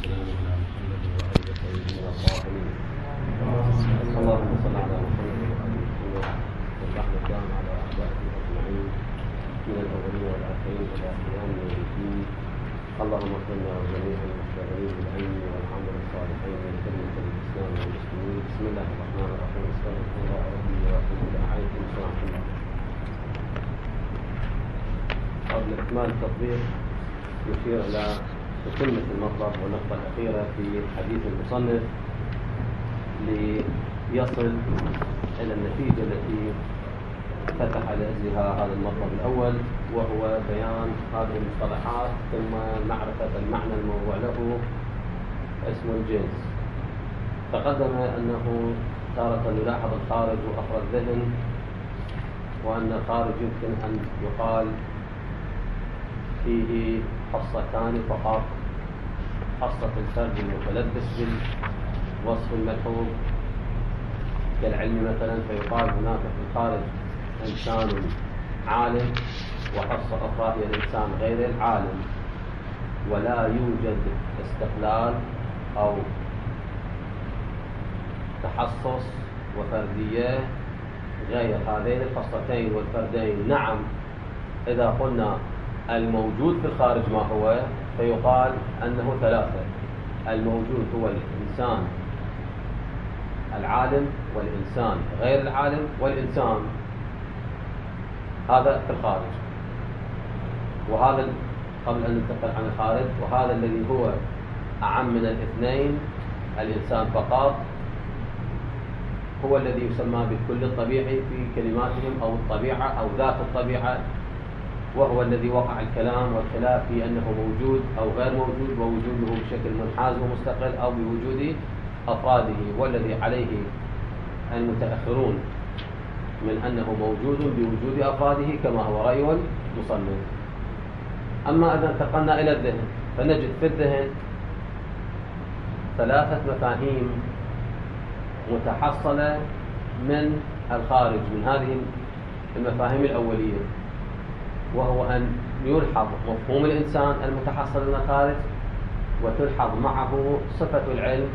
والسلام على محمد وآله الطيبين الطاهرين. اللهم صل على محمد وآل محمد والرحمة كان على أعدائه أجمعين من الأولين والآخرين إلى قيام يوم الدين. اللهم اغفرنا جميع المشتغلين بالعلم والعمل الصالحين من كلمة الإسلام والمسلمين. بسم الله الرحمن الرحيم. استغفر الله ربي وأتوب إليه. سبحان الله. قبل إكمال التطبيق يشير إلى تتمة المطلب والنقطة الأخيرة في حديث المصنف ليصل إلى النتيجة التي فتح لأجلها هذا المطلب الأول، وهو بيان هذه المصطلحات ثم معرفة المعنى الموضوع له اسم الجنس. تقدم أنه تارة نلاحظ الخارج وأخر الذهن، وأن الخارج يمكن أن يقال فيه حصتان فقط: حصة الفرد المتلبس بالوصف الملحوظ كالعلم مثلا، فيقال هناك في الخارج إنسان عالم، وحصة أخرى هي الإنسان غير العالم، ولا يوجد استقلال أو تحصص وفردية غير هذين الحصتين والفردين. نعم، إذا قلنا الموجود في الخارج ما هو، فيقال أنه ثلاثة: الموجود هو الإنسان العالم، والإنسان غير العالم، والإنسان. هذا في الخارج. وهذا قبل أن ننتقل عن الخارج، وهذا الذي هو أعم من الاثنين، الإنسان فقط، هو الذي يسمى بالكل الطبيعي في كلماتهم، أو الطبيعة أو ذات الطبيعة، وهو الذي وقع الكلام والخلاف في أنه موجود أو غير موجود، ووجوده بشكل منحاز ومستقل أو بوجود أفراده، والذي عليه المتأخرون من أنه موجود بوجود أفراده كما هو رأي المصنف. أما إذا انتقلنا إلى الذهن، فنجد في الذهن ثلاثة مفاهيم متحصلة من الخارج، من هذه المفاهيم الأولية، وهو أن يلحظ مفهوم الإنسان المتحصل من الخارج، وتلحظ معه صفة العلم،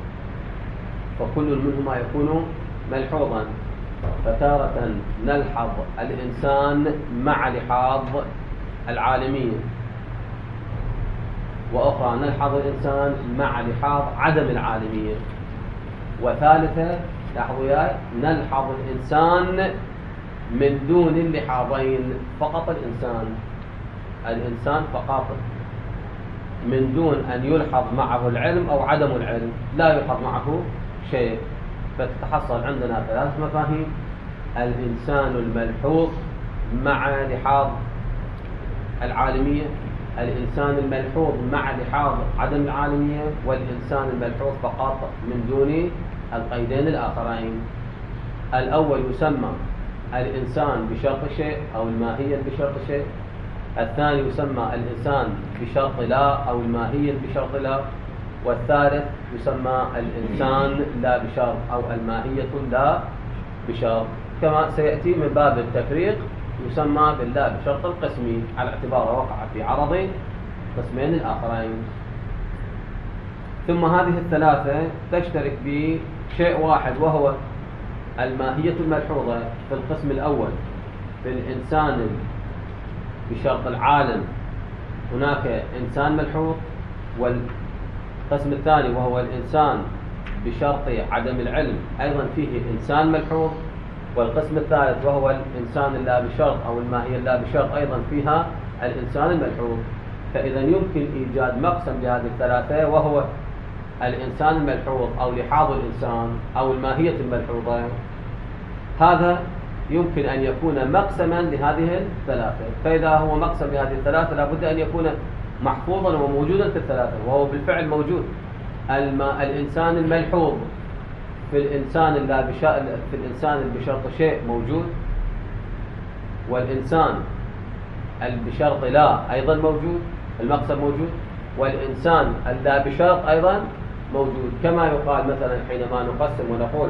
فكل منهما يكون ملحوظا. فتارة نلحظ الإنسان مع لحاظ العالمية، وأخرى نلحظ الإنسان مع لحاظ عدم العالمية، وثالثة لاحظوا نلحظ الإنسان من دون اللحاظين، فقط الإنسان فقط، من دون أن يلحظ معه العلم أو عدم العلم، لا يلحظ معه شيء. فتتحصل عندنا ثلاث مفاهيم: الإنسان الملحوظ مع لحاظ العالمية، الإنسان الملحوظ مع لحاظ عدم العالمية، والإنسان الملحوظ فقط من دون القيدين الآخرين. الأول يسمى الإنسان بشرط شيء أو الماهية بشرط شيء، الثاني يسمى الإنسان بشرط لا أو الماهية بشرط لا، والثالث يسمى الإنسان لا بشرط أو الماهية لا بشرط. كما سيأتي من باب التفريق يسمى باللا بشرط القسمي، على اعتباره وقع في عرض قسمين الآخرين. ثم هذه الثلاثة تشترك بشيء واحد، وهو الماهية الملحوظة. في القسم الأول في الإنسان بشرط العالم هناك إنسان ملحوظ، والقسم الثاني وهو الإنسان بشرط عدم العلم أيضا فيه إنسان ملحوظ، والقسم الثالث وهو الإنسان اللا بشرط أو الماهية اللا بشرط أيضا فيها الإنسان الملحوظ. فإذا يمكن إيجاد مقسم لهذه الثلاثة، وهو الإنسان الملحوظ أو لحاظ الإنسان أو الماهية الملحوظة. هذا يمكن أن يكون مقسما لهذه الثلاثة. فإذا هو مقسم لهذه الثلاثة لابد أن يكون محفوظا وموجودا في الثلاثة، وهو بالفعل موجود. الإنسان الملحوظ في الإنسان اللي بشرط شيء موجود، والإنسان اللي بشرط لا أيضا موجود، المقسم موجود، والإنسان اللا بشرط أيضا موجود. كما يقال مثلا حينما نقسم ونقول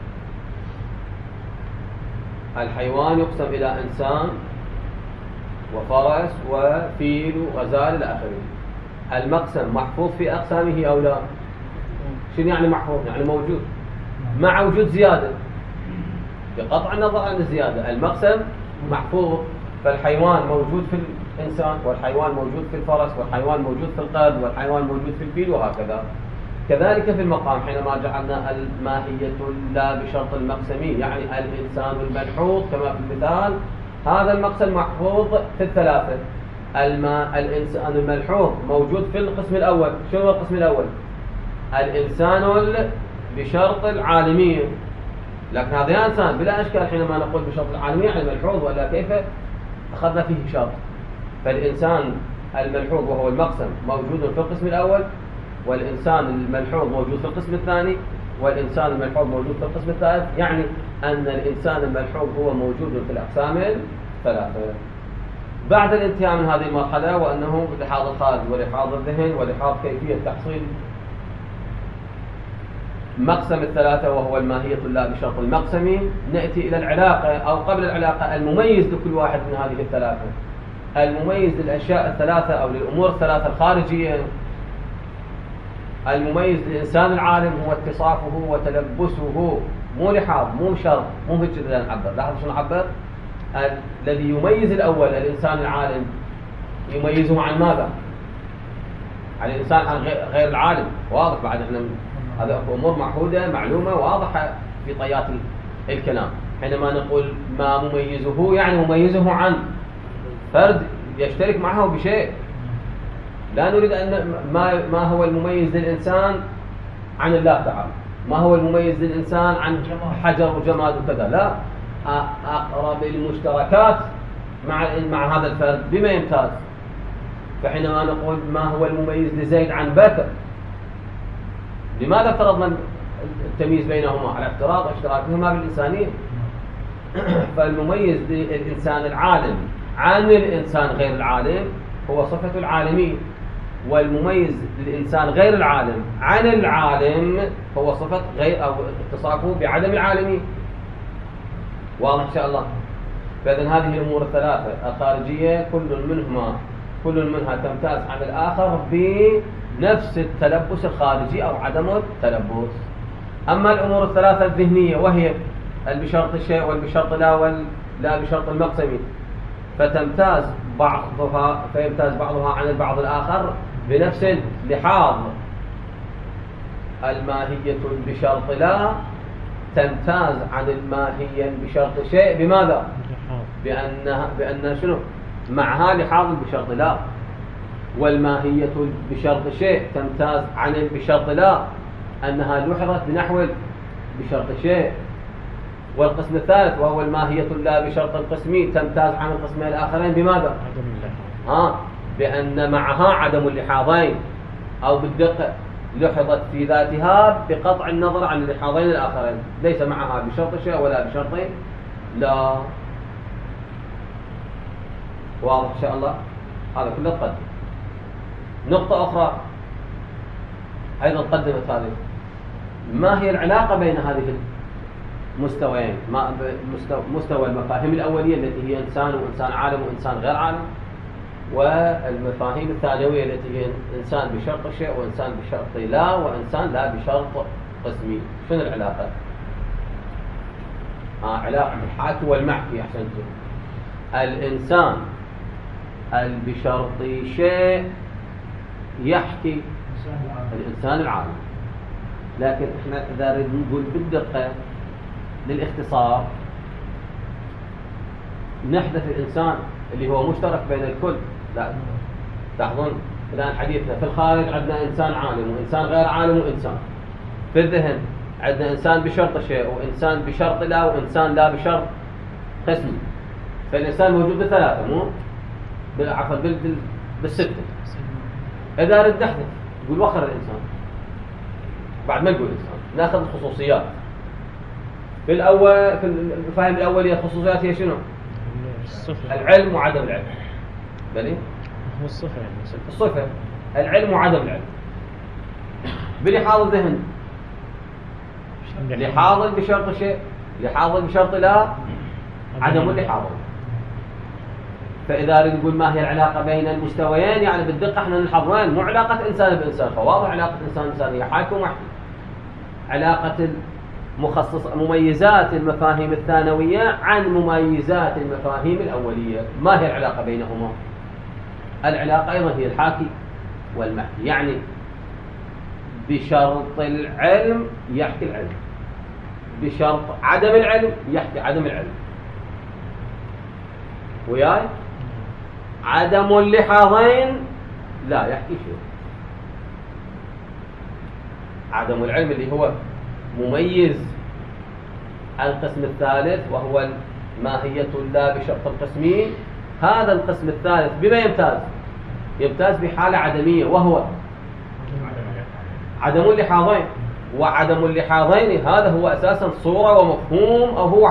الحيوان يقسم إلى إنسان وفرس وفيل وغزال إلى آخره. المقسم محفوظ في أقسامه أو لا؟ شنو يعني محفوظ؟ يعني موجود مع وجود زيادة، بقطع النظر عن الزيادة. المقسم محفوظ، فالحيوان موجود في الإنسان، والحيوان موجود في الفرس، والحيوان موجود في القرد، والحيوان موجود في الفيل، وهكذا. كذلك في المقام حينما جعلنا الماهية لا بشرط المقسمي، يعني الإنسان الملحوظ كما في المثال، هذا المقسم محفوظ في الثلاثة. الإنسان الملحوظ موجود في القسم الأول. شو هو القسم الأول؟ الإنسان بشرط العالمية، لكن هذا إنسان بلا أشكال حينما نقول بشرط العالمية يعني ملحوظ، ولا كيف أخذنا فيه شرط. فالإنسان الملحوظ وهو المقسم موجود في القسم الأول، والإنسان الملحوظ موجود في القسم الثاني، والإنسان الملحوظ موجود في القسم الثالث، يعني أن الإنسان الملحوظ هو موجود في الأقسام الثلاثة. بعد الانتهاء من هذه المرحلة، وأنه لحاظ الخارج ولحاظ الذهن ولحاظ كيفية تحصيل مقسم الثلاثة وهو الماهية لا بشرط المقسم، نأتي إلى العلاقة، أو قبل العلاقة المميز لكل واحد من هذه الثلاثة. المميز للأشياء الثلاثة أو للأمور الثلاثة الخارجية، المميز للإنسان العالم هو اتصافه وتلبسه، مو لحاظ، مو شرط، مو هيك كذا نعبر. لاحظوا شنو نعبر؟ الذي يميز الأول الإنسان العالم يميزه عن ماذا؟ عن الإنسان عن غير العالم. واضح بعد احنا هذا أمور معهودة معلومة واضحة في طيات الكلام. حينما نقول ما مميزه يعني مميزه عن فرد يشترك معه بشيء. لا نريد أن ما هو المميز للإنسان عن الله تعالى، ما هو المميز للإنسان عن حجر وجماد وكذا، لا، أقرب المشتركات مع هذا الفرد بما يمتاز. فحينما نقول ما هو المميز لزيد عن بكر، لماذا افترضنا التمييز بينهما على افتراض اشتراكهما بالإنسانية؟ فالمميز للإنسان العالم عن الإنسان غير العالم هو صفة العالمية، والمميز للإنسان غير العالم عن العالم هو صفة غير أو اتصافه بعدم العالمية. واضح إن شاء الله؟ فإذن هذه الأمور الثلاثة الخارجية كل منها تمتاز عن الآخر بنفس التلبس الخارجي أو عدم التلبس. أما الأمور الثلاثة الذهنية وهي بشرط الشيء والبشرط لا بشرط المقسم، فيمتاز بعضها عن البعض الآخر بنفس اللحاظ. الماهية بشرط لا تمتاز عن الماهية بشرط شيء بماذا؟ بأن شنو؟ معها لحاظ بشرط لا. والماهية بشرط شيء تمتاز عن بشرط لا أنها لحظت بنحو بشرط شيء. والقسم الثالث وهو الماهية لا بشرط القسمي تمتاز عن القسمين الآخرين بماذا؟ بأن معها عدم اللحاظين، أو بالدقة لحظت في ذاتها بقطع النظر عن اللحاظين الآخرين، ليس معها بشرط شيء ولا بشرط لا. واضح إن شاء الله؟ هذا كله تقدم. نقطة أخرى أيضا قدمت هذه، ما هي العلاقة بين هذه المستويين؟ مستوى المفاهيم الأولية التي هي إنسان وإنسان عالم وإنسان غير عالم، والمفاهيم الثانوية التي هي إنسان بشرط شيء وإنسان بشرط لا وإنسان لا بشرط قسمي. شنو العلاقة؟ علاقة الحاكي والمحكي. أحسنتم. الإنسان بشرط شيء يحكي الإنسان العالم، لكن احنا إذا نريد نقول بالدقة للاختصار نحدث الإنسان اللي هو مشترك بين الكل. لا تلاحظون الآن حديثنا في الخارج عندنا إنسان عالم وإنسان غير عالم وإنسان. في الذهن عندنا إنسان بشرط شيء وإنسان بشرط لا وإنسان لا بشرط قسم. فالإنسان موجود بثلاثة، مو عفوا بالستة. إذا رد نحدث نقول وخر الإنسان، بعد ما نقول إنسان ناخذ الخصوصيات. في الأول في المفاهيم الأولية الخصوصيات هي شنو؟ العلم وعدم العلم. بلي هو الصفة يعني الصفة العلم وعدم العلم. بلحاظ الذهن لحاظ بشرط شيء، لحاظ بشرط لا، عدم اللحاظ. فإذا نريد نقول ما هي العلاقة بين المستويين، يعني بالدقة احنا نلحظ وين؟ مو علاقة إنسان بإنسان، فواضح علاقة إنسان بإنسان هي حاكي ومحكي. علاقة مميزات المفاهيم الثانوية عن مميزات المفاهيم الأولية، ما هي العلاقة بينهما؟ العلاقة أيضا هي الحاكي والمحكي، يعني بشرط العلم يحكي العلم، بشرط عدم العلم يحكي عدم العلم. وياي؟ عدم اللحاظين لا يحكي شيء. عدم العلم اللي هو مميز القسم الثالث، وهو الماهية لا بشرط القسمين. هذا القسم الثالث بما يمتاز؟ يمتاز بحالة عدمية، وهو عدم اللحاظين. وعدم اللحاظين هذا هو أساسا صورة ومفهوم، أو هو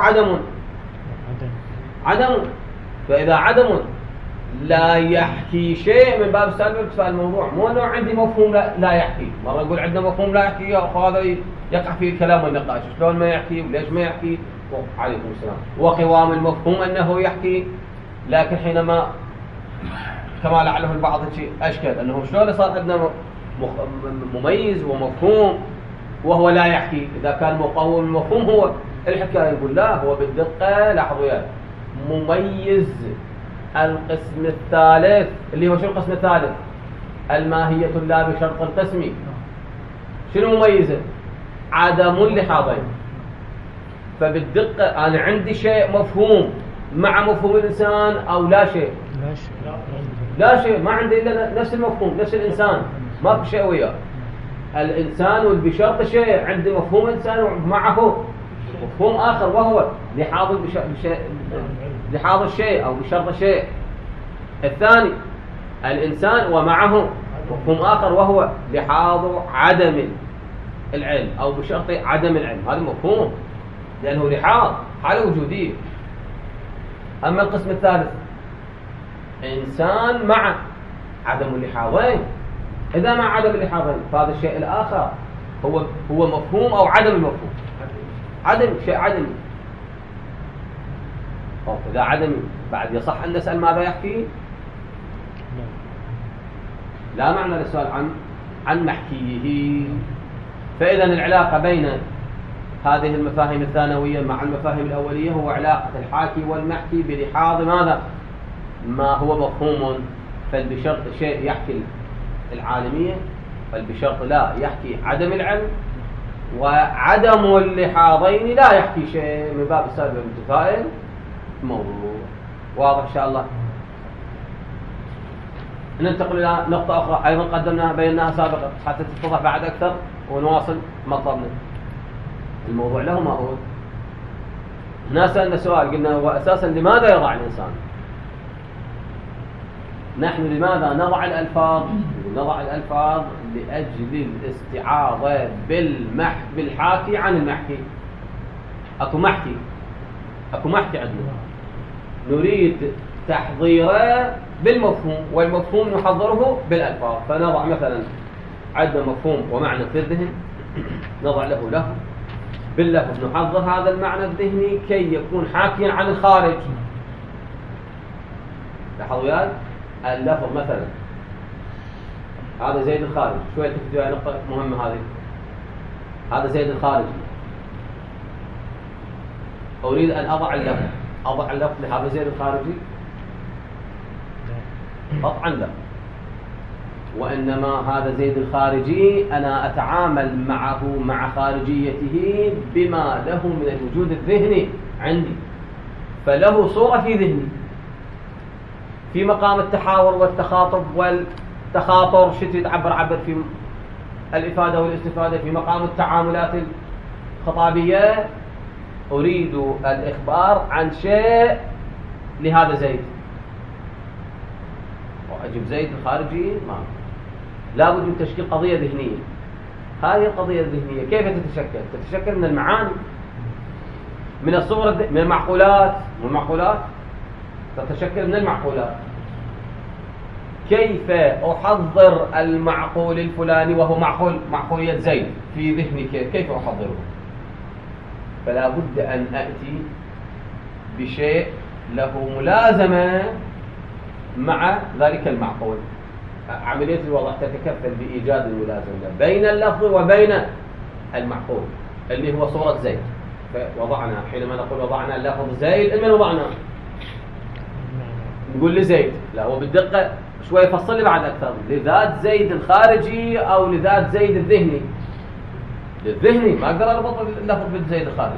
عدم. فإذا عدم لا يحكي شيء من باب السالب ارتفاع الموضوع، مو أنه عندي مفهوم لا يحكي. مرة يقول عندنا مفهوم لا يحكي، هذا يقع فيه الكلام والنقاش، شلون ما يحكي وليش ما يحكي. عليكم السلام. وقوام المفهوم أنه يحكي، لكن حينما كما لعله البعض أشكل أنه شلون صار عندنا مميز ومفهوم وهو لا يحكي، إذا كان مقوم المفهوم هو الحكاية. يقول لا، هو بالدقة لاحظوا يا مميز القسم الثالث اللي هو شنو القسم الثالث؟ الماهية لا بشرط القسم. شنو مميزه؟ عدم اللحاظين. فبالدقة أنا عندي شيء مفهوم مع مفهوم الإنسان أو لا شيء؟ لا شيء، ما عندي إلا نفس المفهوم، نفس الإنسان، ما في شيء وياه. الإنسان بشرط شيء، عندي مفهوم إنسان ومعه مفهوم آخر، وهو لحاظ الشيء أو بشرط الشيء. الثاني الإنسان ومعه مفهوم آخر، وهو لحاظ عدم العلم أو بشرط عدم العلم. هذا مفهوم لأنه لحاظ حالة وجودية. أما القسم الثالث إنسان مع عدم اللحاظين. إذا مع عدم اللحاظين فهذا الشيء الآخر هو مفهوم أو عدم المفهوم. عدم شيء عدمي. إذا عدمي بعد يصح أن نسأل ماذا يحكي؟ لا معنى للسؤال عن محكيه. فإذا العلاقة بين هذه المفاهيم الثانوية مع المفاهيم الأولية هو علاقة الحاكي والمحكي بلحاظ ماذا؟ ما هو مفهوم، فالبشرط شيء يحكي العالمية، فالبشرط لا يحكي عدم العلم، وعدم اللحاظين لا يحكي شيء من باب السالب والمتفائل موضوع. واضح إن شاء الله. ننتقل إلى نقطة أخرى أيضا قدمناها بيناها سابقا حتى تتضح بعد أكثر ونواصل مطلبنا. الموضوع له ما هو؟ هنا سألنا سؤال، قلنا هو أساسا لماذا يضع الإنسان؟ نحن لماذا نضع الألفاظ؟ نضع الألفاظ لأجل الاستعاضة بالحاكي عن المحكي. أكو محكي عندنا، نريد تحضيره بالمفهوم، والمفهوم نحضره بالألفاظ. فنضع مثلا عندنا مفهوم ومعنى في الذهن، نضع له باللفظ نحضر هذا المعنى الذهني كي يكون حاكيا عن الخارج. لاحظوا وياي اللفظ مثلا هذا زيد الخارجي، شوية تكتبوا نقطة مهمة هذه. هذا زيد الخارجي، أريد أن أضع اللفظ لهذا زيد الخارجي قطعا لا، وإنما هذا زيد الخارجي أنا أتعامل معه مع خارجيته بما له من الوجود الذهني عندي، فله صورة في ذهني في مقام التحاور والتخاطب والتخاطر، شتي تعبر في الإفادة والاستفادة، في مقام التعاملات الخطابية. أريد الإخبار عن شيء لهذا زيد، وأجيب زيد الخارجي ما لابد من تشكيل قضية ذهنية. هذه القضية الذهنية كيف تتشكل؟ تتشكل من المعاني، من الصور، من المعقولات تتشكل من المعقولات. كيف أحضر المعقول الفلاني وهو معقولية زيد في ذهني؟ كيف أحضره؟ فلا بد أن أأتي بشيء له ملازمة مع ذلك المعقول. عملية الوضع تتكفل بإيجاد الملازمة بين اللفظ وبين المعقول اللي هو صورة زيد. فوضعنا حينما نقول وضعنا لفظ زيد، من وضعنا؟ نقول لزيد، لا هو بالدقة شوي فصل لي بعد أكثر، لذات زيد الخارجي أو لذات زيد الذهني؟ للذهني، ما أقدر أربط اللفظ بالزيد الخارجي.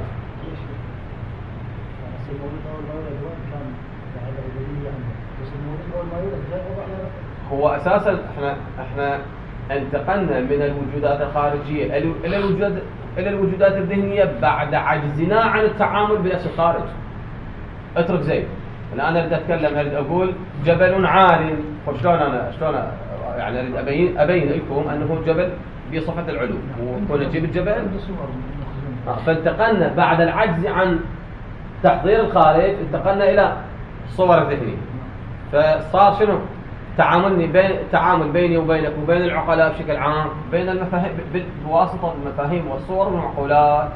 هو أساسا احنا انتقلنا من الوجودات الخارجية إلى الوجودات الذهنية بعد عجزنا عن التعامل بنفس الخارج. اترك زيد، الآن أريد أتكلم، أريد أقول جبل عال، شلون يعني أريد أبين لكم أنه جبل بصفة العلو، وكون نجيب الجبل. فانتقلنا بعد العجز عن تحضير الخارج، انتقلنا إلى الصور الذهنية. فصار شنو؟ تعامل بيني وبينك وبين العقلاء بشكل عام، بين المفاهيم بواسطة المفاهيم والصور والمعقولات.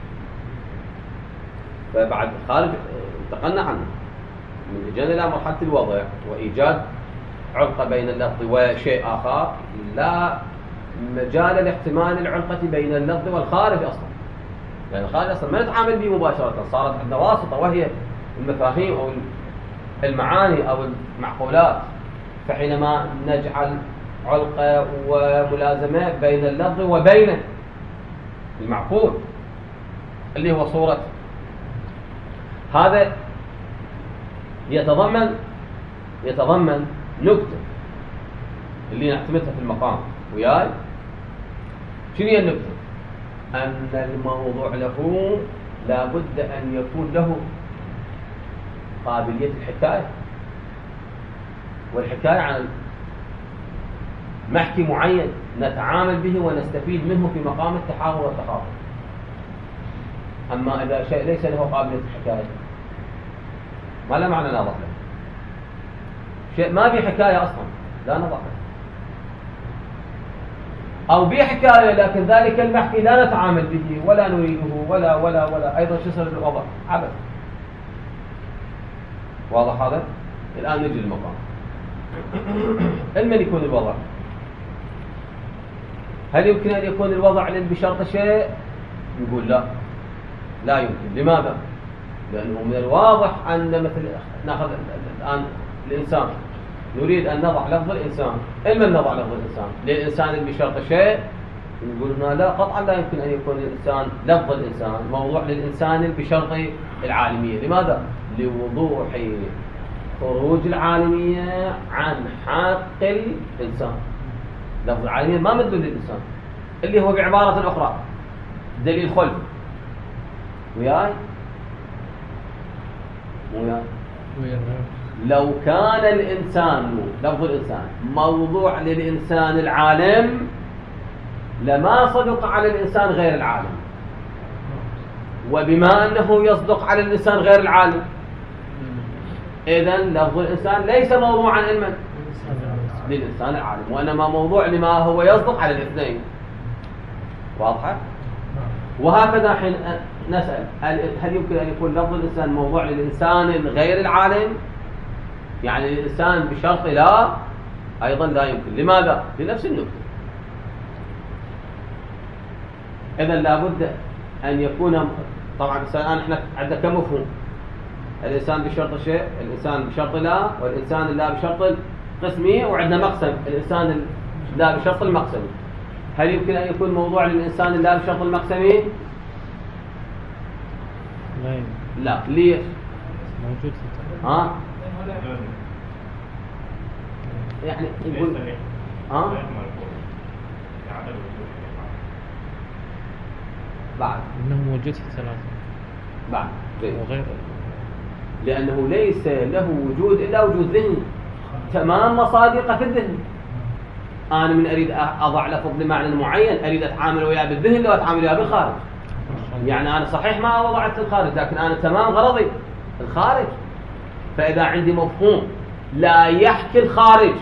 فبعد الخارج انتقلنا عنه، من اجينا الى مرحلة الوضع وايجاد علقة بين اللفظ وشيء اخر، لا مجال لاحتمال العلقة بين اللفظ والخارج اصلا، لان الخارج اصلا ما نتعامل به مباشرة، صارت عندنا واسطة وهي المفاهيم او المعاني او المعقولات. فحينما نجعل علقة وملازمة بين اللفظ وبين المعقول اللي هو صورة، هذا يتضمن نكتة اللي نعتمدها في المقام وياي. شنو هي النكتة؟ أن الموضوع له لابد أن يكون له قابلية الحكاية، والحكاية عن محكي معين نتعامل به ونستفيد منه في مقام التحاور والتخاطب. أما إذا شيء ليس له قابلية الحكاية ما له معنى نضع له. شيء ما به حكاية أصلا لا نضع له، أو به حكاية لكن ذلك المحكي لا نتعامل به ولا نريده ولا أيضا شو يصير الوضع؟ عبث. واضح هذا؟ الآن نجي للمقام. من يكون الوضع؟ هل يمكن أن يكون الوضع بشرط شيء؟ نقول لا يمكن. لماذا؟ لأنه من الواضح أن مثل نأخذ الآن الإنسان، نريد أن نضع لفظ الإنسان. من نضع لفظ الإنسان؟ للإنسان اللي بشرط شيء؟ نقول لنا لا، قطعا لا يمكن أن يكون الإنسان لفظ الإنسان موضوع للإنسان اللي بشرط العالمية. لماذا؟ لوضوح خروج العالمية عن حق الإنسان. لفظ العالمية ما مدلول للإنسان، اللي هو بعبارة أخرى دليل خلف. وياي لو كان الإنسان لفظ الإنسان موضوع للإنسان العالم لما صدق على الإنسان غير العالم، وبما أنه يصدق على الإنسان غير العالم إذن لفظ الإنسان ليس موضوعا علما للإنسان العالم، وإنما موضوع لما هو يصدق على الاثنين. واضحة؟ وهكذا حين نسأل هل يمكن أن يكون لفظ الإنسان موضوع للإنسان غير العالم؟ يعني الإنسان بشرط لا، أيضا لا يمكن. لماذا؟ لنفس النكتة. إذن لابد أن يكون، طبعا الآن احنا عندنا كم مفهوم؟ الإنسان بشرط شيء، الإنسان بشرط لا، والإنسان لا بشرط القسمية، وعندنا مقسم الإنسان لا بشرط المقسمي. هل يمكن أن يكون موضوع للإنسان لا بشرط المقسمي؟ لا. ليش؟ موجود يعني يقول بعد إنه موجود في الثلاثة بعد وغيره، لأنه ليس له وجود إلا وجود ذهني تمام مصادقة في الذهن. أنا من أريد أضع لفظ بمعنى معين أريد أتعامل وياه بالذهن لو أتعامل وياه بالخارج. يعني أنا صحيح ما وضعت الخارج، لكن أنا تمام غرضي الخارج. فإذا عندي مفهوم لا يحكي الخارج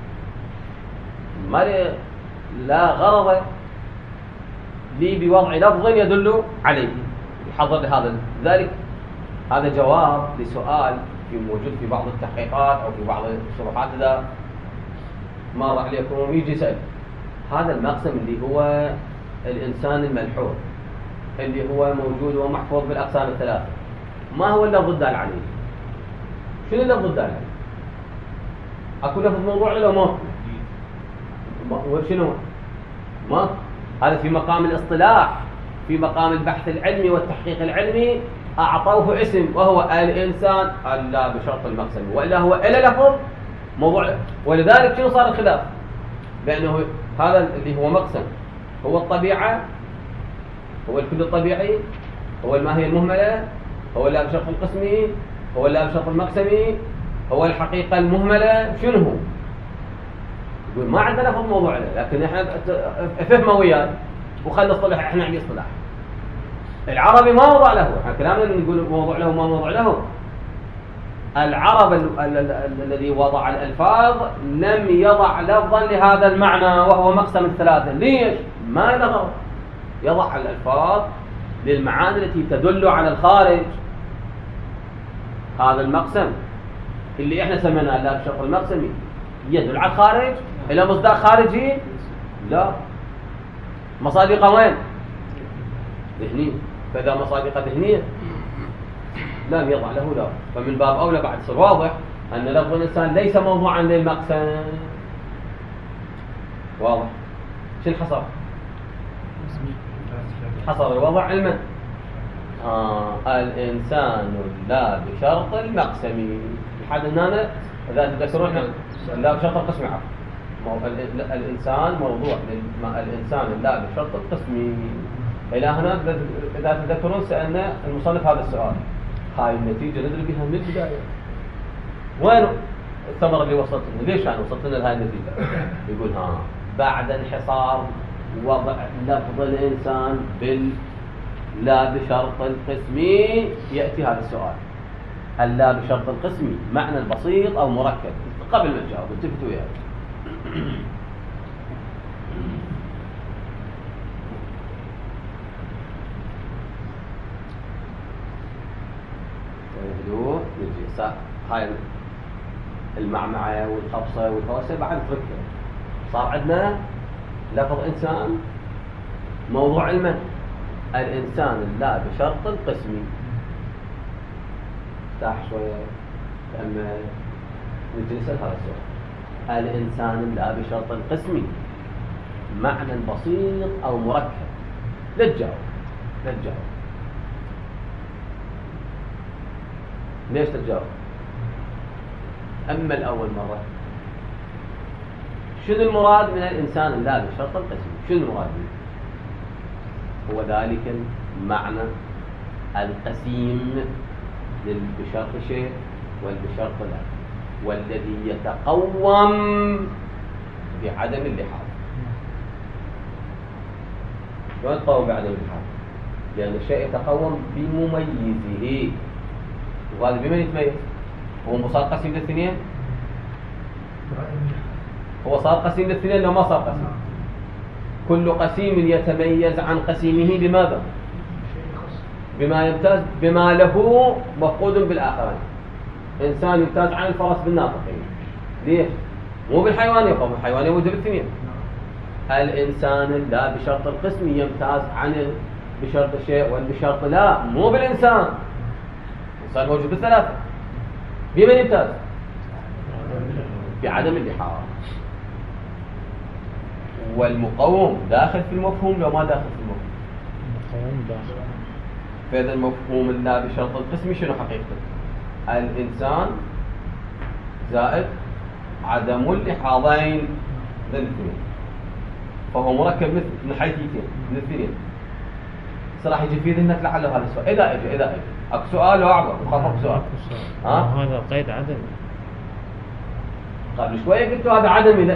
لا غرض لي بوضع لفظ يدل عليه، يحضر لهذا. ذلك هذا جواب لسؤال موجود في بعض التحقيقات أو في بعض الشروحات إذا مر عليكم يجي يسأل هذا المقسم اللي هو الإنسان الملحوظ اللي هو موجود ومحفوظ بالأقسام الثلاثة، ما هو اللفظ الدال عليه؟ شنو اللفظ الدال عليه؟ أكو لفظ موضوع له ما؟ شنو؟ ما؟ هذا في مقام الاصطلاح، في مقام البحث العلمي والتحقيق العلمي أعطوه اسم وهو الإنسان ألا بشرط المقسم، وإلا هو إلا لفظ موضوع. ولذلك شنو صار الخلاف؟ بأنه هذا اللي هو مقسم هو الطبيعة، هو الكل الطبيعي، هو الماهية المهملة، هو لا بشرط القسمي، هو لا بشرط المقسمي، هو الحقيقة المهملة، شنو هو؟ يقول ما عندنا لفظ موضوع له، لكن احنا فهمه وياه وخلنا اصطلاح، احنا عندي اصطلاح. العربي ما موضوع له، احنا كلامنا نقول موضوع له ما موضوع له. العرب الذي وضع الألفاظ لم يضع لفظا لهذا المعنى وهو مقسم الثلاثة. ليش؟ ما له غرض، يضع الألفاظ للمعاني التي تدل على الخارج. هذا المقسم اللي احنا سميناه لا بشرط المقسمي يدل على الخارج إلى مصداق خارجي؟ لا. مصادقه وين؟ ذهنية. فإذا مصادقه ذهنية لم يضع له لا، فمن باب أولى بعد صار واضح أن لفظ الإنسان ليس موضوعا للمقسم. واضح؟ شو الحصر؟ حصر الوضع علما الإنسان لا بشرط المقسم لحد هنا. إذا تذكرون لا بشرط القسم الإنسان موضوع الإنسان لا بشرط القسم. إلى هنا إذا تذكرون سألنا المصنف هذا السؤال، هاي النتيجة ندري بها من البداية. وين الثمرة اللي وصلت لنا؟ ليش يعني وصلت لنا لهذه النتيجة؟ يقول بعد انحصار وضع لفظ الإنسان لا بشرط القسمي يأتي هذا السؤال، اللا بشرط القسمي معنى البسيط أو مركب؟ قبل ما تجاوب التفتوا وياه. نجي هاي المعمعة والخبصة والهوسة بعد فكرة. صار عندنا لفظ إنسان موضوع علما الإنسان لا بشرط القسمي. ارتاح شوية لما نجي نسأل هذا السؤال، الإنسان لا بشرط القسمي معنى بسيط أو مركب؟ لا تجاوب. ليش تجاوب؟ أما الأول مرة شنو المراد من الإنسان لا بشرط القسم؟ شنو المراد منه؟ هو ذلك المعنى القسيم بشرط شيء والبشرط لا، والذي يتقوم بعدم اللحاظ. شلون يتقوم بعدم اللحاظ؟ لأن الشيء يتقوم بمميزه، وهذا بمن يتميز؟ هو صار قسيم للاثنين؟ هو صار قسيم للاثنين لو ما صار قسيم؟ كل قسيم يتميز عن قسيمه بماذا؟ بما يمتاز، بما له مفقود بالآخرين. إنسان يمتاز عن الفرس بالناطقين. ليش؟ مو بالحيوان يا قوم، الحيوان يوجد بالاثنين. الإنسان لا بشرط القسم يمتاز عن بشرط الشيء والبشرط لا، مو بالإنسان. الإنسان موجود بالثلاثة. بمن يمتاز؟ بعدم اللحاظ. والمقوم داخل في المفهوم لو ما داخل في المفهوم؟ المقوم داخل. فإذا المفهوم لا بشرط القسم شنو حقيقته؟ الإنسان زائد عدم اللحاظين للاثنين، فهو مركب من حيثيتين من الاثنين. راح يجي في ذهنك لعله هذا السؤال. إذا اجى اكو سؤال واعبر وخفف سؤال. هذا قيد عدمي. قبل شويه قلتوا هذا عدمي،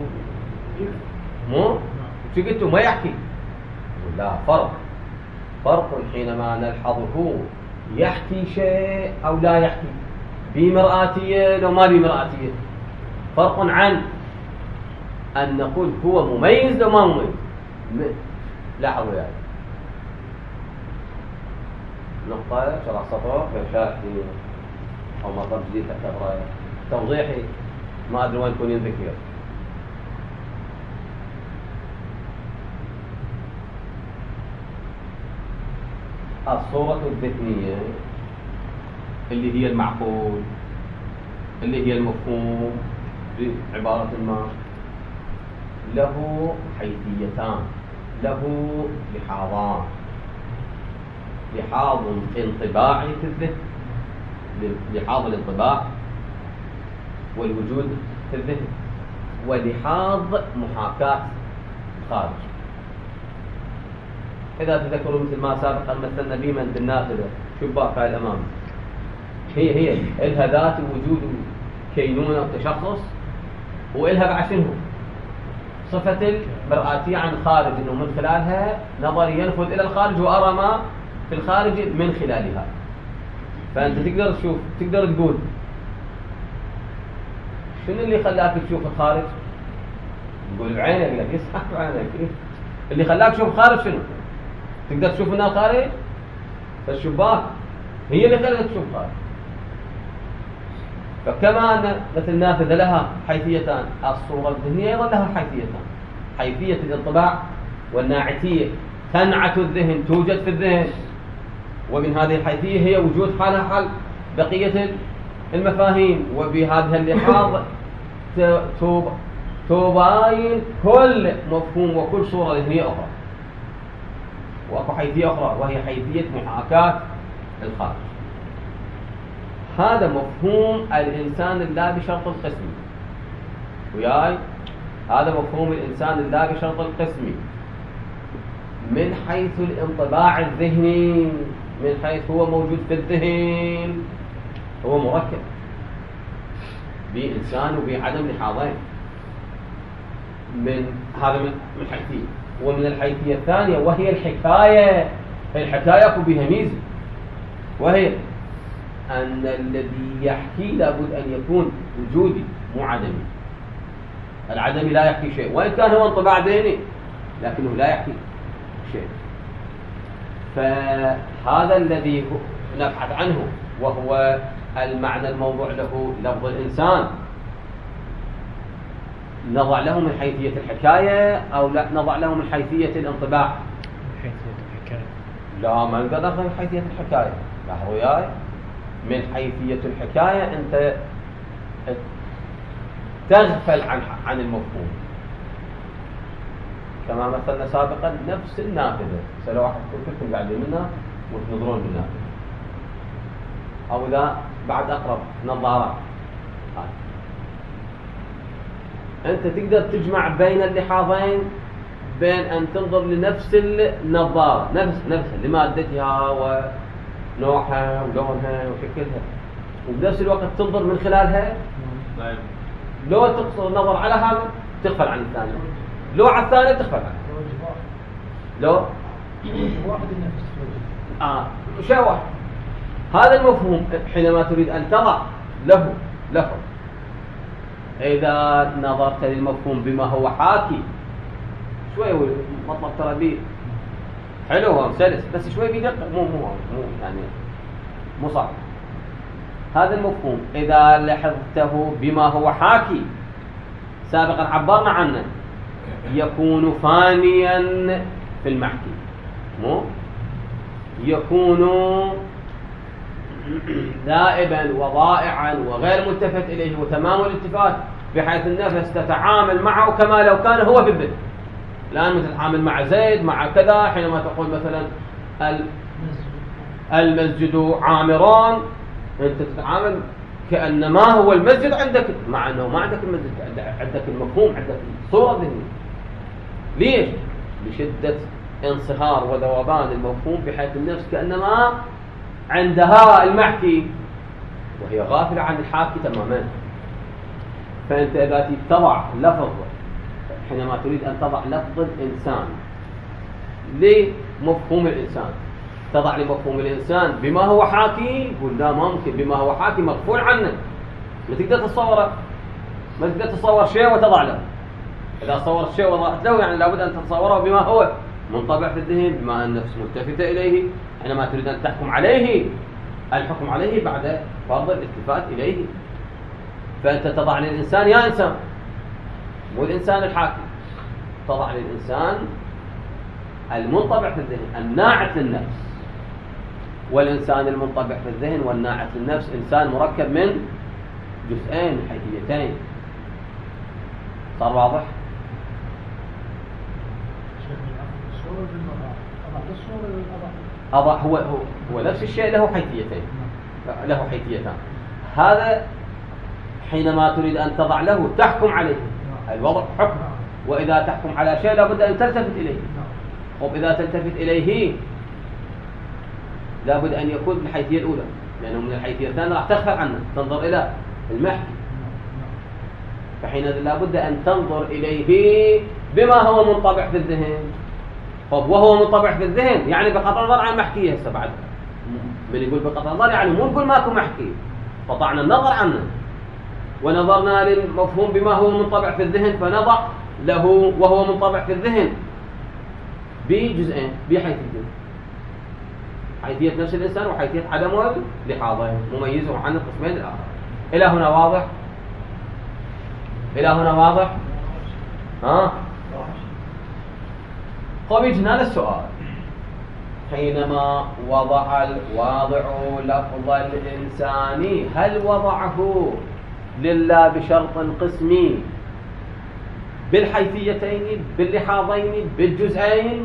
مو شو قلتوا؟ ما يحكي. لا، فرق حينما نلحظه يحكي شيء او لا يحكي، بمرآتية لو ما بمرآتية. فرق عن ان نقول هو مميز لو ما مميز. لاحظوا يعني نقطة شرح سطر في شرح أو مطلب جديد تعتبره توضيحي، ما أدري وين يكون ينذكر. الصورة الذهنية اللي هي المعقول، اللي هي المفهوم بعبارة ما، له حيثيتان، له لحاظان: لحاظ انطباعي في الذهن، لحاظ الانطباع والوجود في الذهن، ولحاظ محاكاة خارج. إذا تذكروا مثل ما سابقا مثلنا بمن بالنافذة شباك هاي الأمام، هي إلها ذات وجود كينونة وتشخص، وإلها بعد شنو؟ صفة المرآتية عن الخارج، إنه من خلالها نظري ينفذ إلى الخارج وأرى ما في الخارج من خلالها. فأنت تقدر تشوف، تقدر تقول شنو اللي خلاك تشوف الخارج؟ تقول بعينك، لك يصحك بعينك. اللي خلاك تشوف الخارج شنو؟ تقدر تشوف من الخارج؟ فالشباك هي اللي خلتك تشوف الخارج. فكما أن مثل نافذة لها حيثيتان، الصورة الذهنية أيضا لها حيثيتان: حيثية الانطباع والناعتية، تنعت الذهن، توجد في الذهن، ومن هذه الحيثية هي وجود حالها حال بقية المفاهيم، وبهذا اللحاظ تباين كل مفهوم وكل صورة ذهنية أخرى. وأكو حيثية أخرى وهي حيثية محاكاة الخارج. هذا مفهوم الإنسان اللابي شرط القسمي، وياي هذا مفهوم الإنسان اللابي شرط القسمي من حيث الانطباع الذهني، من حيث هو موجود في الذهن، هو مركب بإنسان وبعدم لحاظين. من هذا من حيثية. ومن الحيثية الثانية وهي الحكاية. الحكاية أكو بها ميزة، وهي أن الذي يحكي لابد أن يكون وجودي مو عدمي. العدمي لا يحكي شيء، وإن كان هو انطباع ذهني لكنه لا يحكي شيء. فهذا الذي نبحث عنه، وهو المعنى الموضوع له لفظ الإنسان، نضع له من حيثية الحكاية أو لا نضع له من حيثية الانطباع؟ من حيثية الحكاية. لا، ما نقدر ناخذ من حيثية الحكاية. لاحظوا وياي، من حيثية الحكاية أنت تغفل عن المفهوم. كما مثلنا سابقا نفس النافذة، سألوا واحد كلكم قاعدين منا وتنظرون بالنافذة، أو إذا بعد أقرب نظارات، أنت تقدر تجمع بين اللحاظين، بين أن تنظر لنفس النظارة نفسها لمادتها ونوعها ولونها وشكلها، وبنفس الوقت تنظر من خلالها. لو تقصر النظر على هذا تغفل عن الثاني، لو على الثاني تغفل عنه. لو واحد النفس شيء واحد. هذا المفهوم حينما تريد أن تضع له لفظ، إذا نظرت للمفهوم بما هو حاكي شوي، مطلب ترى بيه حلو وسلس، بس شوي بدقة، مو يعني مو صعب. هذا المفهوم إذا لاحظته بما هو حاكي سابقا عبرنا عنه، يكون فانيا في المحكي، مو يكون ذائبا وضائعا وغير ملتفت إليه وتمام الالتفات، بحيث النفس تتعامل معه كما لو كان هو في الذهن. الآن تتعامل مع زيد مع كذا، حينما تقول مثلا المسجد عامران، أنت تتعامل كأنما هو المسجد عندك، مع أنه ما عندك المسجد، عندك المفهوم، عندك الصورة الذهنية. ليش؟ لشدة انصهار وذوبان المفهوم، بحيث النفس كأنما عندها المحكي وهي غافلة عن الحاكي تماما. فأنت إذا تضع لفظ، حينما تريد أن تضع لفظ الإنسان لمفهوم الإنسان، تضع لمفهوم الإنسان بما هو حاكي، قل لا ما ممكن، بما هو حاكي مغفول عنه، ما تقدر تتصوره، ما تقدر تتصور شيء وتضع له. إذا صورت شيء وضعت له يعني لابد أن تتصوره بما هو منطبع في الذهن، بما أن النفس ملتفتة إليه. حينما تريد أن تحكم عليه الحكم عليه بعد فرض الالتفات إليه. فأنت تضع للإنسان يا إنسان، والإنسان الحاكم، تضع للإنسان المنطبع في الذهن الناعت للنفس، والإنسان المنطبع في الذهن والناعت للنفس إنسان مركب من جزئين حيثيتين. صار واضح؟ أضع هو نفس الشيء، له حيثيتين، له حيثيتان. هذا حينما تريد أن تضع له تحكم عليه، الوضع حكم، وإذا تحكم على شيء لابد أن تلتفت إليه. وإذا تلتفت إليه لابد أن يكون بالحيثية الأولى، لأنه من الحيثية الثانية راح تغفل عنه، تنظر إلى المحكي. فحينئذ لابد أن تنظر إليه بما هو منطبع في الذهن. وهو منطبع في الذهن يعني بقطع النظر عن محكيه. هسه بعد من يقول بقطع النظر يعني مو نقول ماكو محكي، قطعنا النظر عنه ونظرنا للمفهوم بما هو منطبع في الذهن، فنضع له وهو منطبع في الذهن بجزئين، بحيثيتين، حيثية نفس الإنسان وحيثية عدم اللحاظين، مميزه عن القسمين الآخر. إلى هنا واضح؟ إلى هنا واضح؟ طيب يجينا السؤال: حينما وضع الواضع لفظ الإنسان هل وضعه لله بشرط قسمي بالحيثيتين باللحاظين بالجزئين،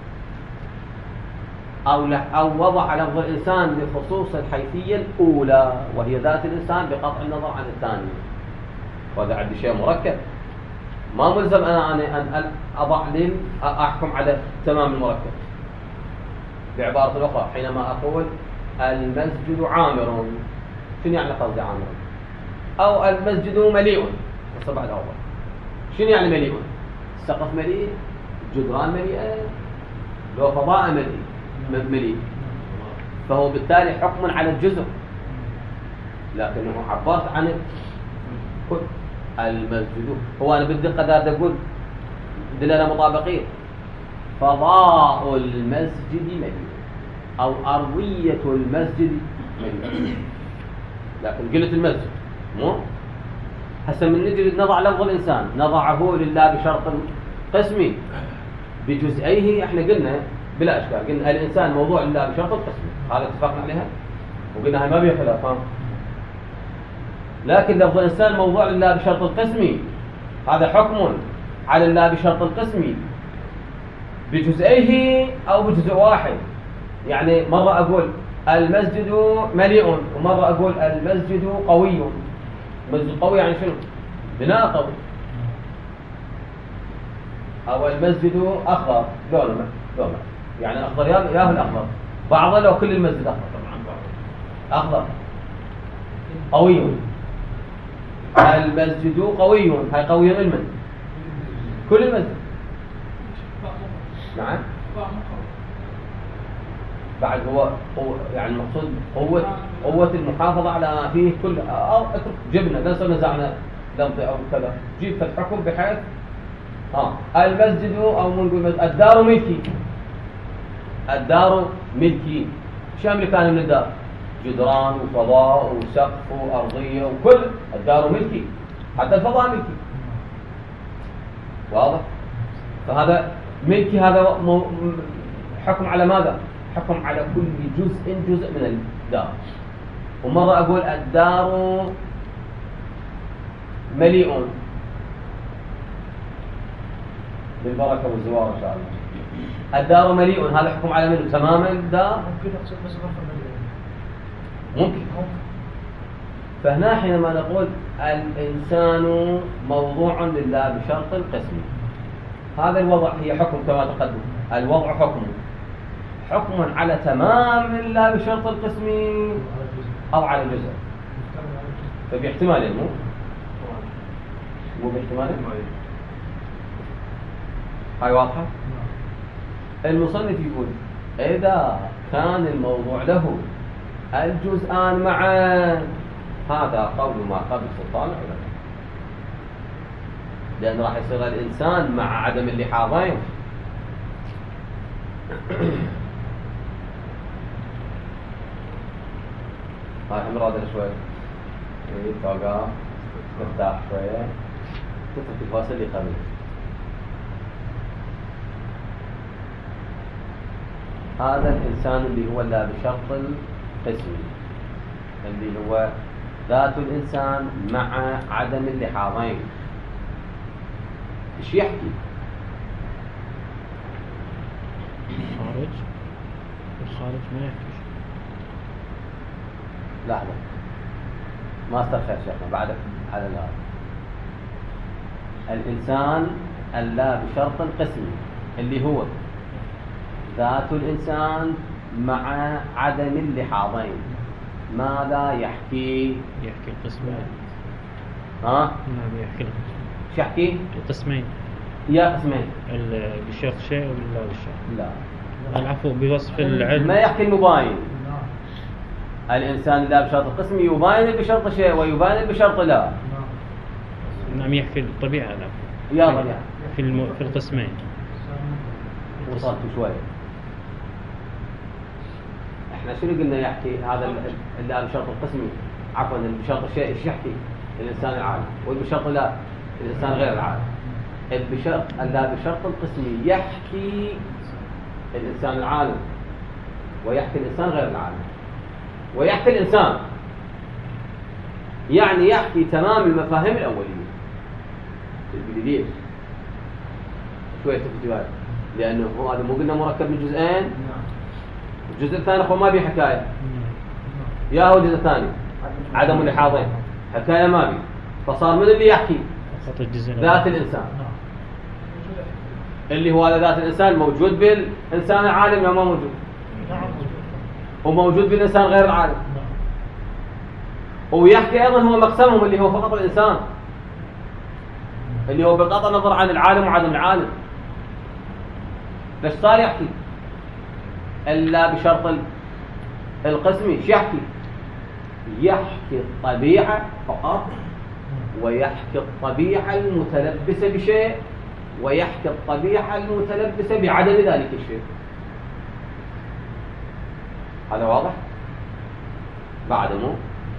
أو وضع لفظ الإنسان لخصوص الحيثية الأولى وهي ذات الإنسان بقطع النظر عن الثانية؟ وهذا عندي شيء مركب، ما ملزم أنا أن أضع أحكم على تمام المركب. بعبارة أخرى حينما أقول المسجد عامر، شنو يعني قصدي عامر؟ أو المسجد مليء، الصبع الأول، شنو يعني مليء؟ السقف مليء، جدران مليئة، لو فضاء مليء، فهو بالتالي حكم على الجزء، لكنه عبرت عن كل المسجد. هو أنا بالدقة دا أقول دلالة مطابقية، فضاء المسجد مليء أو أرضية المسجد مليء، لكن قلت المسجد مو. هسه من نجي نضع لفظ الإنسان نضعه لله بشرط قسمي بجزئيه، احنا قلنا بلا إشكال، قلنا الإنسان موضوع لله بشرط قسمي، هذا اتفقنا عليها وقلنا هاي ما بيها خلاف. لكن لفظ الإنسان موضوع لله بشرط القسمي، هذا حكم على الله بشرط القسمي بجزئيه أو بجزء واحد. يعني مرة أقول المسجد مليء، ومرة أقول المسجد قوي. المسجد قوي يعني شنو؟ بناء قوي. أو المسجد أخضر، لونه يعني أخضر ياه الأخضر، بعضه لو كل المسجد أخضر قوي. المسجد قوي، هاي قوي علما كل المسجد. نعم بعد هو يعني المقصود قوة المحافظة على ما فيه كل، أو جبنا ليس نزعنا لفظ أو كذا، جيب الحكم بحيث المسجد أو نقول الدار ملكي، الدار ملكي، شو أملك أنا من الدار؟ جدران وفضاء وسقف وأرضية وكل، الدار ملكي، حتى الفضاء ملكي. واضح؟ فهذا ملكي، هذا حكم على ماذا؟ حكم على كل جزء من الدار. ومرة أقول الدار مليء بالبركة والزوار إن شاء الله. الدار مليء، هذا حكم على منه تماما الدار؟ ممكن أقصد بس غرفة مليئة. ممكن. فهنا حينما نقول الإنسان موضوع لله بشرط القسم، هذا الوضع هي حكم كما تقدم، الوضع حكم على تمام الله بشرط القسم أو على جزء، فباحتمال مو باحتمال. هاي واضحة؟ المصنف يقول إذا كان الموضوع له الجزءان معا، هذا قول ما قبل سلطان العلماء، لأن راح يصير الإنسان مع عدم اللحاظين. هاي مرادة شوي توقف ترتاح شوية تترك الفاصل اللي قبل. هذا الإنسان اللي هو لا بشرط القسم اللي هو ذات الإنسان مع عدم اللحاظين. ايش يحكي؟ الخارج ما يحكي. لحظة ما استرخيت شيخنا بعدك على الآن. الإنسان اللا بشرط القسم اللي هو ذات الإنسان مع عدم اللحاظين ماذا يحكي؟ يحكي القسمين. ها؟ نعم يحكي القسمين. شو يحكي؟ القسمين. يا قسمين. بشرط شيء ولا بشرط؟ لا. العفو بوصف العلم. ما يحكي المباين. الإنسان لا بشرط القسم يباين بشرط شيء ويباين بشرط لا. نعم يحكي الطبيعة. العفو. يا رجال. في القسمين. وصلت شوي. احنا شنو قلنا يحكي هذا اللي بشرط القسم عفوا بشرط الشيء ايش يحكي؟ الإنسان العالم والبشرط لا الإنسان غير العالم. البشرط اللا بشرط القسم يحكي الإنسان العالم ويحكي الإنسان غير العالم ويحكي الإنسان يعني يحكي تمام المفاهيم الأولية. ليش؟ شوية تفتيات لأنه هو هذا مو قلنا مركب من جزئين. الجزء الثاني هو ما بيه حكاية. يا هو الجزء الثاني عدم اللحاظين حكاية ما بيه فصار من اللي يحكي ذات الإنسان اللي هو هذا ذات الإنسان موجود بالإنسان العالم أو ما موجود؟ وموجود بالإنسان غير العالم. ويحكي أيضا هو مقسمهم اللي هو فقط الإنسان اللي هو بغض النظر عن العالم وعدم العالم. ليش صار يحكي إلا بشرط القسم؟ ايش يحكي؟ يحكي الطبيعة فقط ويحكي الطبيعة المتلبسة بشيء ويحكي الطبيعة المتلبسة بعدم ذلك الشيء. هذا واضح؟ بعد مو؟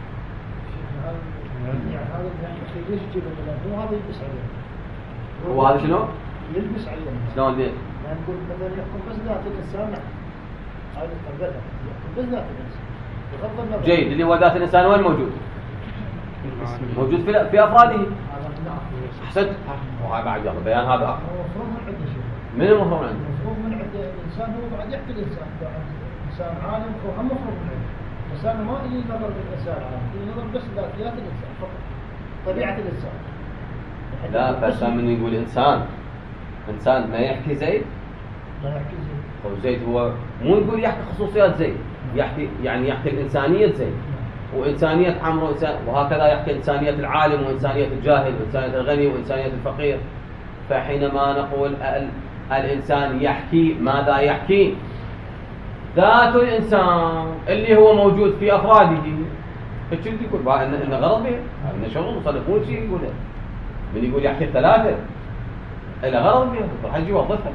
هذا ليش يجيب مو هذا يلبس عليه؟ هو هذا شنو؟ يلبس عليه. شلون ليه؟ يعني نقول مثلا يحكم بس ذات الإنسان هذا البدن يحكم بس ذات الإنسان بغض النظر. جيد. اللي هو ذات الإنسان وين موجود؟ موجود في أفراده. أحسنت. وهذا بعد يلا بيان هذا آخر. المفروض من عنده شيء. من المفروض عنده؟ المفروض من عند الإنسان هو بعد يحكي الإنسان. إنسان عالم هو هم مفروض من عنده. الإنسان ما إلي نظر بالإنسان عالم، إلي نظر بس ذاتيات الإنسان فقط. طبيعة الإنسان. لا فإنسان من يقول إنسان ما يحكي زيد. ما يحكي زيد. هو زيد هو مو يقول يحكي خصوصيات زيد. يحكي يعني يحكي الإنسانية زيد وإنسانية عمرو وهكذا يحكي إنسانية العالم وإنسانية الجاهل وإنسانية الغني وإنسانية الفقير. فحينما نقول الإنسان يحكي ماذا يحكي؟ ذات الإنسان اللي هو موجود في أفراده. فشو يقول إن غرض به إن شغل مصنفون شيء يقوله من يقول يحكي الثلاثة إلى غرض به راح يجي يوظفها.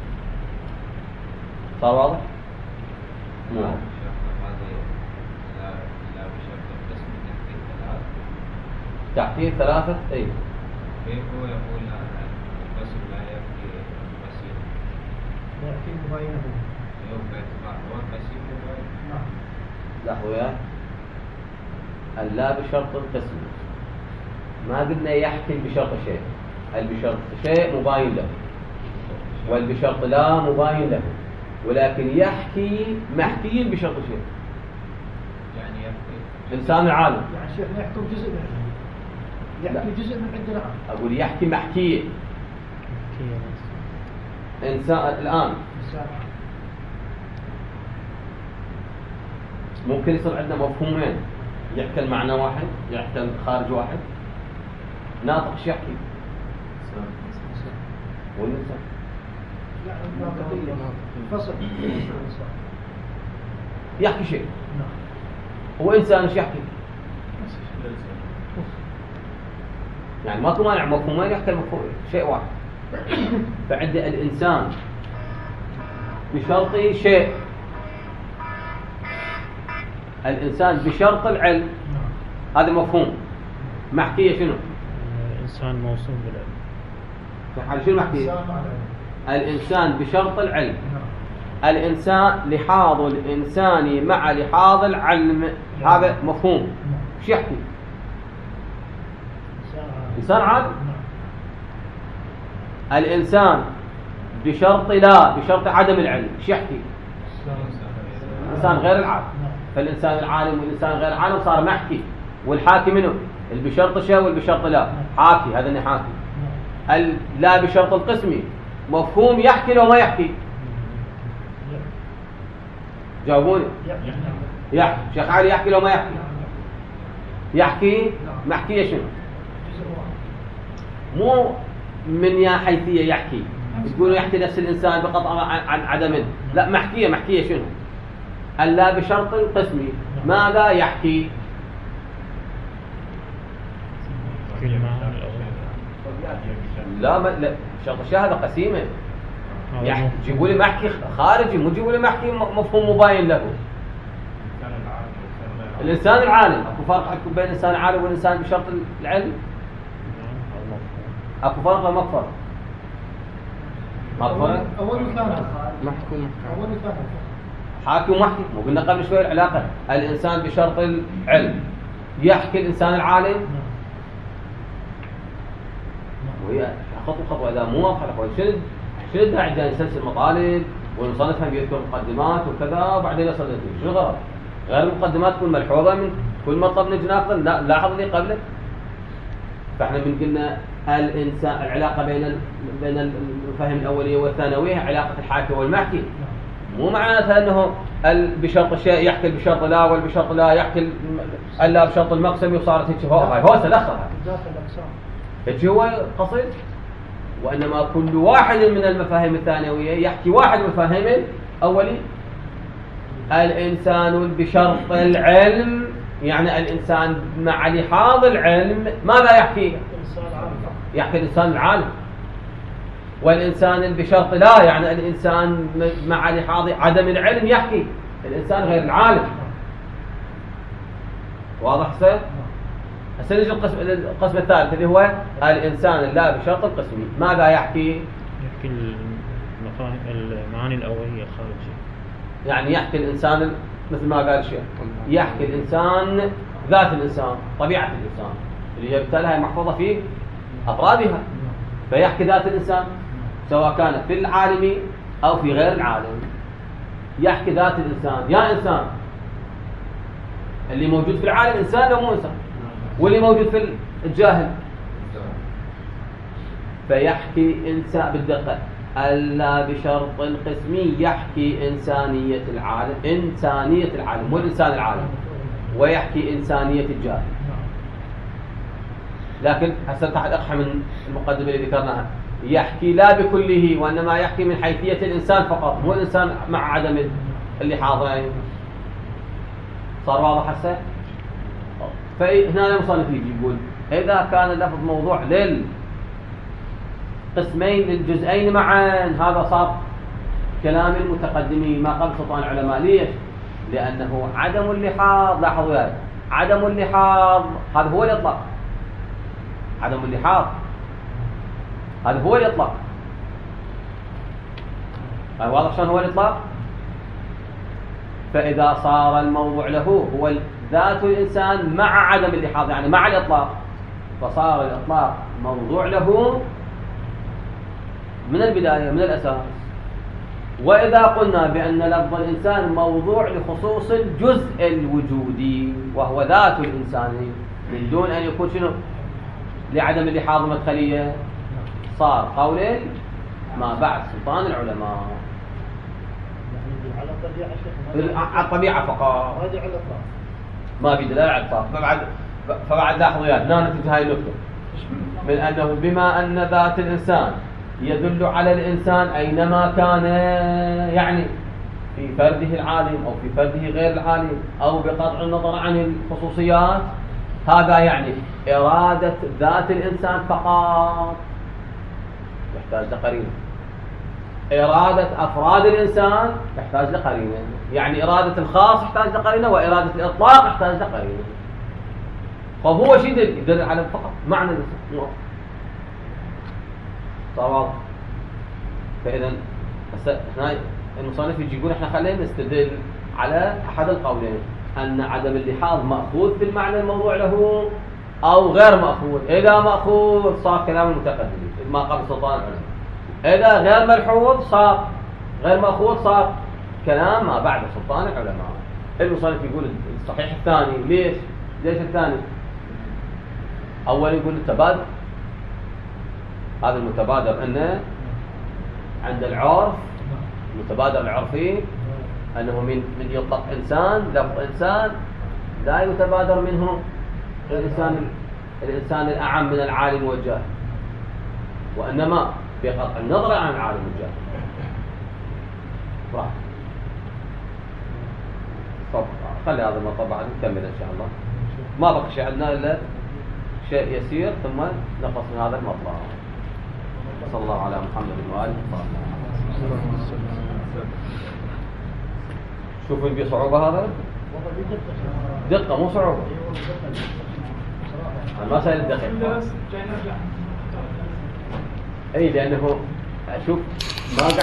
صار واضح؟ نعم. تحكي ثلاثة أي. كيف هو يقول القسم لا يحكي القسيم؟ لا يحكي مباينه. يوم باعتبار هو القسيم مباين. نعم. لحظة يا. اللا بشرط القسم ما قلنا يحكي بشرط شيء. البشرط شيء مباين له والبشرط لا مباين له ولكن يحكي محكي بشرط شيء. يعني يحكي إنسان العالم. يعني شيخ يحكم جزء من عنده. يحكي جزء من عندنا عام. أقول يحكي محكي. إنسان الآن إنسان ممكن يصير عندنا مفهومين يحكي المعنى واحد يحكي الخارج واحد. ناطق ايش يحكي؟ والإنسان يعني الناطقية فصل الإنسان يحكي شيء. نعم. هو إنسان ايش يحكي؟ يعني ماكو مانع مفهومين يحكي المفهوم شيء واحد. فعند الإنسان بشرط شيء الإنسان بشرط العلم، هذا مفهوم. محكية شنو؟ إنسان موصوف بالعلم. في حال شنو محكية؟ إنسان مع العلم. الإنسان بشرط العلم. الإنسان لحاظ الإنسان مع لحاظ العلم، هذا مفهوم. ايش يحكي؟ إنسان عادي. الإنسان بشرط لا، بشرط عدم العلم، ايش يحكي؟ إنسان غير العالم. فالإنسان العالم والإنسان غير العالم صار محكي. والحاكي منه اللي بشرط شيء واللي بشرط لا، حاكي، هذا اللي حاكي. لا بشرط القسمي مفهوم، يحكي لو ما يحكي؟ جاوبوني. يحكي. شيخ علي يحكي لو ما يحكي؟ يحكي. محكية شنو؟ مو من يا حيثية يحكي تقولوا يحكي نفس الإنسان بقطع عن عدمه، لا، محكية شنو؟ ألا بشرط قسمي. ماذا يحكي؟ لا شرط الشيء هذا قسيمة. يعني جيبوا لي محكي خارجي، مو جيبوا لي محكي مفهوم مباين له. الإنسان العالم، أكو فرق بين الإنسان العالم والإنسان بشرط العلم؟ أكو فرق ولا ما فرق؟ أول وثاني. محكوم. أول وثاني. حاكي ومحكي، مو قلنا قبل شوي العلاقة. الإنسان بشرط العلم يحكي الإنسان العالم، وهي خطوة إذا مو واضحة شنو الداعي جاي يسلسل مطالب ونصنفها بيذكر مقدمات وكذا وبعدين يصل للنتيجة؟ شنو الغرض؟ غير المقدمات تكون ملحوظة من كل مطلب نجي ناخذه. لا، لاحظ لي قبله. فاحنا من قلنا الإنسان العلاقة بين المفاهيم الأولية والثانوية علاقة الحاكي والمحكي. مو معناتها أنه بشرط الشيء يحكي بشرط لا، والبشرط لا يحكي ألا بشرط المقسم، وصارت هيك هو سلخها. هيك هو قصد. وإنما كل واحد من المفاهيم الثانوية يحكي واحد من المفاهيم الأولية. الإنسان بشرط العلم يعني الإنسان مع لحاظ العلم ماذا يحكي؟ يحكي الإنسان العالم. والإنسان بشرط لا يعني الإنسان مع لحاظ عدم العلم يحكي الإنسان غير العالم. واضح حسين؟ هسه نجي القسم الثالث اللي هو الإنسان لا بشرط القسمي. ماذا يحكي؟ يحكي المعاني الأولية الخارجية. يعني يحكي الإنسان مثل ما قال الشيخ، يحكي الإنسان ذات الإنسان، طبيعة الإنسان اللي هي بالتالي محفوظة في أفرادها. فيحكي ذات الإنسان سواء كان في العالم أو في غير العالم. يحكي ذات الإنسان. يا إنسان اللي موجود في العالم إنسان لو مو إنسان، واللي موجود في الجاهل. فيحكي إنسان بالدقة ألا بشرط القسمي، يحكي إنسانية العالم، إنسانية العالم والإنسان العالم، ويحكي إنسانية الجاهل. لكن هسه تحت أقحى من المقدمة اللي ذكرناها. يحكي لا بكله، وإنما يحكي من حيثية الإنسان فقط، مو الإنسان مع عدم اللي حاضرين. صار واضح هسه؟ فهنا المصنف يجي يقول إذا كان اللفظ موضوع للقسمين للجزئين معا، هذا صار كلام المتقدمين ما قبل سلطان العلماء. ليش؟ لأنه عدم اللحاظ، لاحظوا وياي، عدم اللحاظ هذا هو الإطلاق. عدم اللحاظ هذا هو الإطلاق. واضح شلون هو الإطلاق؟ فإذا صار الموضوع له هو ذات الإنسان مع عدم اللحاظ يعني مع الإطلاق، فصار الإطلاق موضوع له من البداية من الأساس. وإذا قلنا بأن لفظ الإنسان موضوع لخصوص الجزء الوجودي وهو ذات الإنسان من دون أن يكون شنو؟ لعدم اللحاظ مدخلية، صار قول ما بعد سلطان العلماء على الطبيعة فقط، ما في دلالة على الإطلاق. فبعد لاحظوا يا هنا نتيجة هاي النقطة من أنه بما أن ذات الإنسان يدل على الإنسان أينما كان، يعني في فرده العالم أو في فرده غير العالم أو بقطع النظر عن الخصوصيات، هذا يعني إرادة ذات الإنسان فقط، يحتاج لقرينة. إرادة أفراد الإنسان تحتاج لقرينة، يعني إرادة الخاص تحتاج لقرينة، وإرادة الإطلاق تحتاج لقرينة. فهو شيء يدل على فقط معنى الاسم. صار. فإذا هنا المصنف يجي يقول احنا خلينا نستدل على أحد القولين، أن عدم اللحاظ مأخوذ في المعنى الموضوع له أو غير مأخوذ. إذا مأخوذ صار كلام المتقدمين ما قبل سلطان العلماء، إذا غير ملحوظ صار غير مأخوذ صار كلام ما بعد سلطان العلماء. المصنف يقول الصحيح الثاني. ليش الثاني؟ أول يقول التبادر، هذا المتبادر أنه عند العرف، المتبادر العرفي أنه من يطلق إنسان لفظ إنسان لا يتبادر منه الإنسان الأعم من العالم والجاهل، وإنما بقطع النظر عن العالم والجاهل. راح طب خلي هذا المطلب بعد نكمل إن شاء الله. ما بقى شيء عندنا إلا شيء يسير ثم نخلص من هذا المطلب. صلى الله على محمد وآله وصحبه. شوفوا في صعوبة هذا؟ دقة مو صعوبة. المسائل الدقيقة. أي لأنه شوف ما